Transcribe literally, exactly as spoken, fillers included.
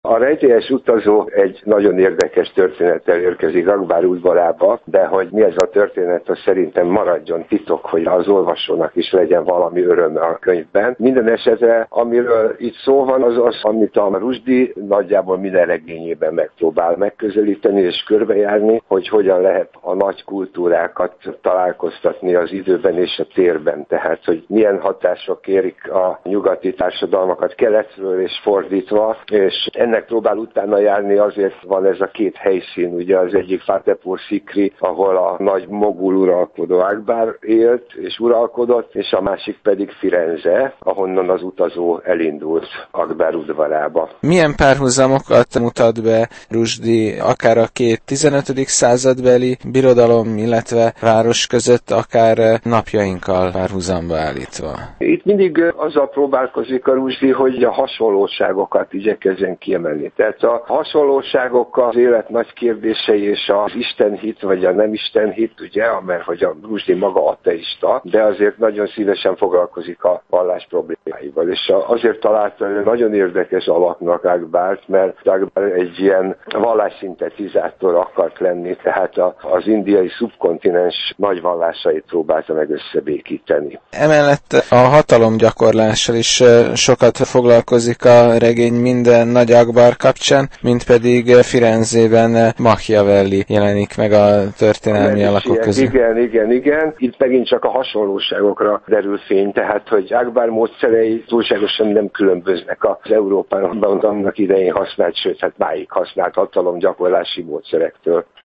A rejtélyes utazó egy nagyon érdekes történettel érkezik Akbár udvarába, de hogy mi ez a történet, az szerintem maradjon titok, hogy az olvasónak is legyen valami öröme a könyvben. Minden esetre, amiről itt szó van, az az, amit a Rushdie nagyjából minden regényében megpróbál megközelíteni és körbejárni, hogy hogyan lehet a nagy kultúrákat találkoztatni az időben és a térben. Tehát, hogy milyen hatások érik a nyugati társadalmakat keletről és fordítva, és ennek próbál utána járni, azért van ez a két helyszín, ugye az egyik Fatehpur Sikri, ahol a nagy mogul uralkodó Akbár élt és uralkodott, és a másik pedig Firenze, ahonnan az utazó elindult Akbár udvarába. Milyen párhuzamokat mutat be Rushdie akár a két tizenötödik századbeli birodalom, illetve város között, akár napjainkkal párhuzamba állítva? Itt mindig azzal próbálkozik a Rushdie, hogy a hasonlóságokat igyekezzen kiemelni. Tehát a hasonlóságok az élet nagy kérdései és az istenhit vagy a nem istenhit, ugye, mert hogy a Rushdie maga ateista, de azért nagyon szívesen foglalkozik a vallás problémáival. És azért találta nagyon érdekes alaknak Akbárt, mert Akbár egy ilyen vallásszintetizátor akart lenni, tehát az indiai szubkontinens nagy vallásait próbálta meg összebékíteni. Emellett a hatalomgyakorlással is sokat foglalkozik a regény minden nagy Akbár kapcsán, mint pedig Firenzében Machiavelli jelenik meg a történelmi alakok közül. Igen, igen, igen. Itt megint csak a hasonlóságokra derül fény, tehát hogy Akbár módszerei túlságosan nem különböznek az Európában annak idején használt, sőt, hát máig használt hatalomgyakorlási módszerektől.